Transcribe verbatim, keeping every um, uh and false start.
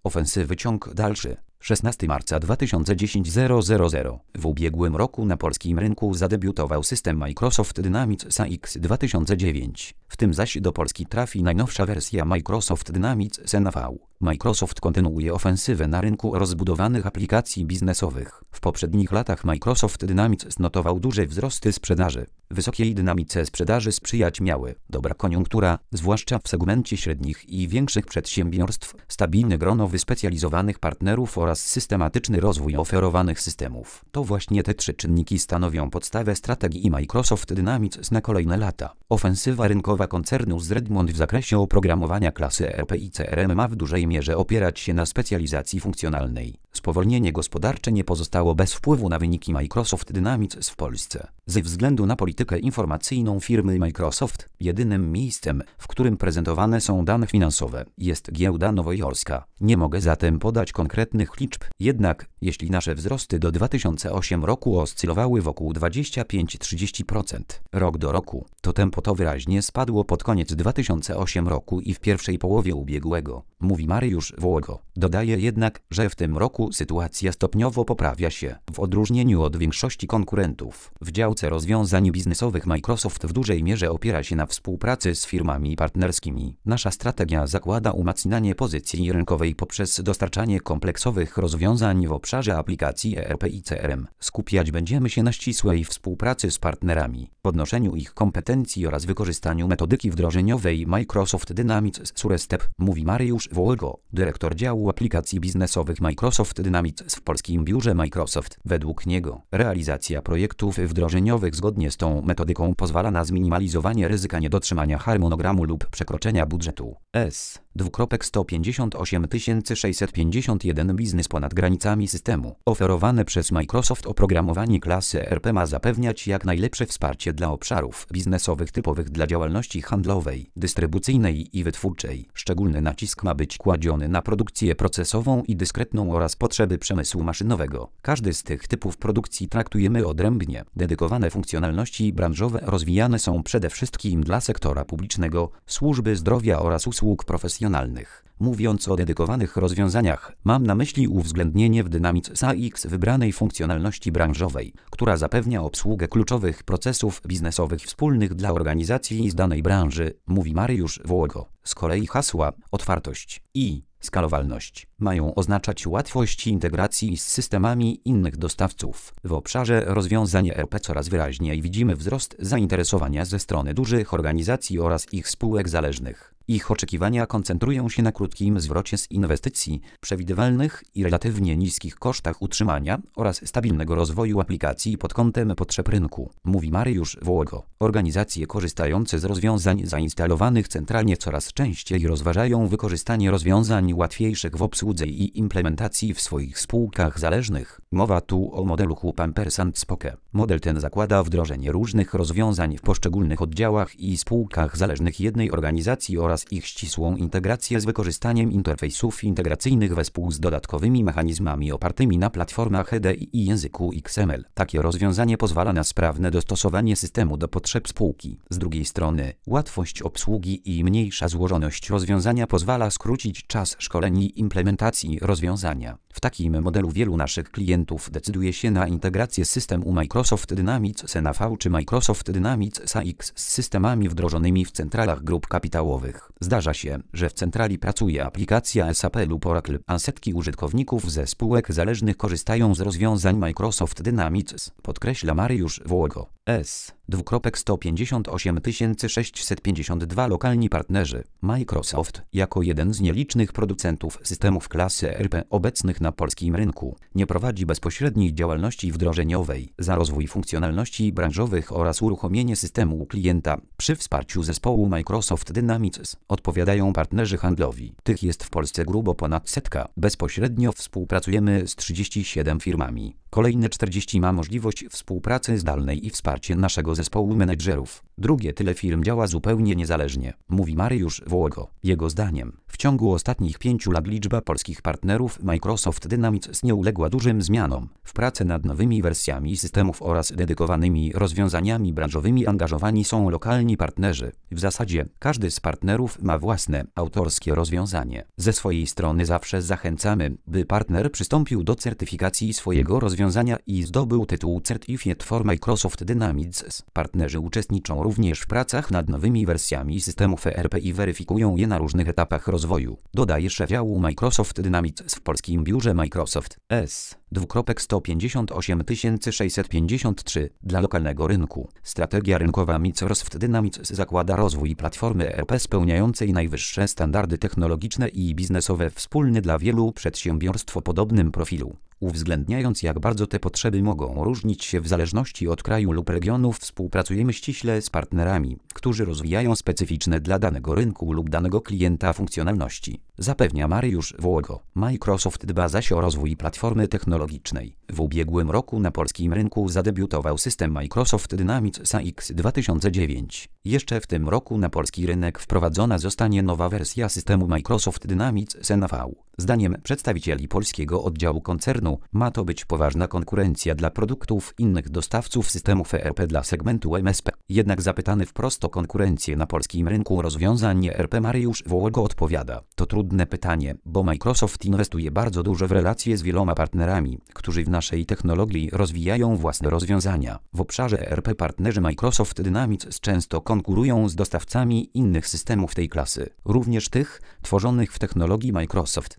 Ofensywy ciąg dalszy. szesnastego marca dwa tysiące dziesiątego. W ubiegłym roku na polskim rynku zadebiutował system Microsoft Dynamics A X dwa tysiące dziewięć. W tym zaś do Polski trafi najnowsza wersja Microsoft Dynamics N V. Microsoft kontynuuje ofensywę na rynku rozbudowanych aplikacji biznesowych. W poprzednich latach Microsoft Dynamics notował duże wzrosty sprzedaży. Wysokiej dynamice sprzedaży sprzyjać miały dobra koniunktura, zwłaszcza w segmencie średnich i większych przedsiębiorstw, stabilne grono wyspecjalizowanych partnerów oraz systematyczny rozwój oferowanych systemów. To właśnie te trzy czynniki stanowią podstawę strategii Microsoft Dynamics na kolejne lata. Ofensywa rynkowa koncernu z Redmond w zakresie oprogramowania klasy E R P i C R M ma w dużej mierze opierać się na specjalizacji funkcjonalnej. Spowolnienie gospodarcze nie pozostało bez wpływu na wyniki Microsoft Dynamics w Polsce. Ze względu na politykę informacyjną firmy Microsoft, jedynym miejscem, w którym prezentowane są dane finansowe, jest giełda nowojorska. Nie mogę zatem podać konkretnych liczb, jednak jeśli nasze wzrosty do dwa tysiące ósmego roku oscylowały wokół dwadzieścia pięć do trzydziestu procent rok do roku, to tempo to wyraźnie spadło pod koniec dwa tysiące ósmego roku i w pierwszej połowie ubiegłego, mówi Mariusz Wołogo. Dodaje jednak, że w tym roku sytuacja stopniowo poprawia się, w odróżnieniu od większości konkurentów. W działce rozwiązań biznesowych Microsoft w dużej mierze opiera się na współpracy z firmami partnerskimi. Nasza strategia zakłada umacnianie pozycji rynkowej poprzez dostarczanie kompleksowych rozwiązań w obszarze aplikacji E R P i C R M. Skupiać będziemy się na ścisłej współpracy z partnerami, podnoszeniu ich kompetencji oraz wykorzystaniu metodyki wdrożeniowej Microsoft Dynamics Surestep, mówi Mariusz Wołogo, dyrektor działu aplikacji biznesowych Microsoft Dynamics w polskim biurze Microsoft. Według niego realizacja projektów wdrożeniowych zgodnie z tą metodyką pozwala na zminimalizowanie ryzyka niedotrzymania harmonogramu lub przekroczenia budżetu. S. sto pięćdziesiąt osiem tysięcy sześćset pięćdziesiąt jeden biznes ponad granicami systemu. Oferowane przez Microsoft oprogramowanie klasy E R P ma zapewniać jak najlepsze wsparcie dla obszarów biznesowych typowych dla działalności handlowej, dystrybucyjnej i wytwórczej. Szczególny nacisk ma być kładziony na produkcję procesową i dyskretną oraz potrzeby przemysłu maszynowego. Każdy z tych typów produkcji traktujemy odrębnie. Dedykowane funkcjonalności branżowe rozwijane są przede wszystkim dla sektora publicznego, służby zdrowia oraz usług profesjonalnych. Mówiąc o dedykowanych rozwiązaniach, mam na myśli uwzględnienie w Dynamics A X wybranej funkcjonalności branżowej, która zapewnia obsługę kluczowych procesów biznesowych wspólnych dla organizacji z danej branży, mówi Mariusz Wołogo. Z kolei hasła otwartość i skalowalność mają oznaczać łatwość integracji z systemami innych dostawców. W obszarze rozwiązań E R P coraz wyraźniej widzimy wzrost zainteresowania ze strony dużych organizacji oraz ich spółek zależnych. Ich oczekiwania koncentrują się na krótkim zwrocie z inwestycji, przewidywalnych i relatywnie niskich kosztach utrzymania oraz stabilnego rozwoju aplikacji pod kątem potrzeb rynku, mówi Mariusz Wołogo. Organizacje korzystające z rozwiązań zainstalowanych centralnie coraz częściej rozważają wykorzystanie rozwiązań łatwiejszych w obsłudze i implementacji w swoich spółkach zależnych. Mowa tu o modelu Hub ampersand Spoke. Model ten zakłada wdrożenie różnych rozwiązań w poszczególnych oddziałach i spółkach zależnych jednej organizacji oraz ich ścisłą integrację z wykorzystaniem interfejsów integracyjnych wespół z dodatkowymi mechanizmami opartymi na platformach E D I i języku X M L. Takie rozwiązanie pozwala na sprawne dostosowanie systemu do potrzeb spółki. Z drugiej strony, łatwość obsługi i mniejsza złożoność rozwiązania pozwala skrócić czas szkoleń i implementacji rozwiązania. W takim modelu wielu naszych klientów decyduje się na integrację systemu Microsoft Dynamics N V czy Microsoft Dynamics A X z systemami wdrożonymi w centralach grup kapitałowych. Zdarza się, że w centrali pracuje aplikacja S A P lub Oracle, a setki użytkowników ze spółek zależnych korzystają z rozwiązań Microsoft Dynamics, podkreśla Mariusz Wołogo. S. sto pięćdziesiąt osiem tysięcy sześćset pięćdziesiąt dwa lokalni partnerzy. Microsoft, jako jeden z nielicznych producentów systemów klasy E R P obecnych na polskim rynku, nie prowadzi bezpośredniej działalności wdrożeniowej. Za rozwój funkcjonalności branżowych oraz uruchomienie systemu u klienta przy wsparciu zespołu Microsoft Dynamics odpowiadają partnerzy handlowi. Tych jest w Polsce grubo ponad setka. Bezpośrednio współpracujemy z trzydziestu siedmioma firmami. Kolejne czterdzieści ma możliwość współpracy zdalnej i wsparcie naszego zespołu menedżerów. Drugie tyle firm działa zupełnie niezależnie, mówi Mariusz Wołogo. Jego zdaniem, w ciągu ostatnich pięciu lat liczba polskich partnerów Microsoft Dynamics nie uległa dużym zmianom. W pracę nad nowymi wersjami systemów oraz dedykowanymi rozwiązaniami branżowymi angażowani są lokalni partnerzy. W zasadzie każdy z partnerów ma własne, autorskie rozwiązanie. Ze swojej strony zawsze zachęcamy, by partner przystąpił do certyfikacji swojego rozwiązania i zdobył tytuł Certified for Microsoft Dynamics. Partnerzy uczestniczą również w pracach nad nowymi wersjami systemów E R P i weryfikują je na różnych etapach rozwoju. Dodaje szef działu Microsoft Dynamics w polskim biurze Microsoft S. sto pięćdziesiąt osiem tysięcy sześćset pięćdziesiąt trzy dla lokalnego rynku. Strategia rynkowa Microsoft Dynamics zakłada rozwój platformy E R P spełniającej najwyższe standardy technologiczne i biznesowe wspólny dla wielu przedsiębiorstw o podobnym profilu. Uwzględniając, jak bardzo te potrzeby mogą różnić się w zależności od kraju lub regionów, współpracujemy ściśle z partnerami, którzy rozwijają specyficzne dla danego rynku lub danego klienta funkcjonalności, zapewnia Mariusz Wołogo. Microsoft dba zaś o rozwój platformy technologicznej. W ubiegłym roku na polskim rynku zadebiutował system Microsoft Dynamics S A X dwa tysiące dziewięć. Jeszcze w tym roku na polski rynek wprowadzona zostanie nowa wersja systemu Microsoft Dynamics S N V. Zdaniem przedstawicieli polskiego oddziału koncernu ma to być poważna konkurencja dla produktów innych dostawców systemów E R P dla segmentu M S P. Jednak zapytany wprost o konkurencję na polskim rynku rozwiązań E R P Mariusz Wołogo odpowiada: to trudne pytanie, bo Microsoft inwestuje bardzo dużo w relacje z wieloma partnerami, którzy w naszej technologii rozwijają własne rozwiązania. W obszarze E R P partnerzy Microsoft Dynamics często konkurują z dostawcami innych systemów tej klasy, również tych tworzonych w technologii Microsoft.